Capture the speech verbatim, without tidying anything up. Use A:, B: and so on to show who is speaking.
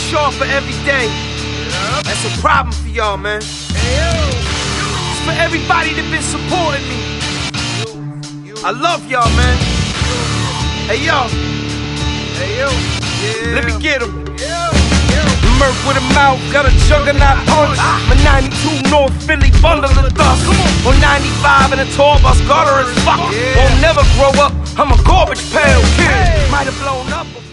A: sharper every day. That's a problem for y'all, man. It's for everybody that been supporting me. I love y'all, man. Hey, yo. Hey, yo. Yeah. Let me get him. Murk with a mouth, got a juggernaut punch. My ninety-two North Philly bundle of dust. On ninety-five in a tour bus, gutter as fuck. Won't never grow up, I'm a garbage pail kid. Might have blown up.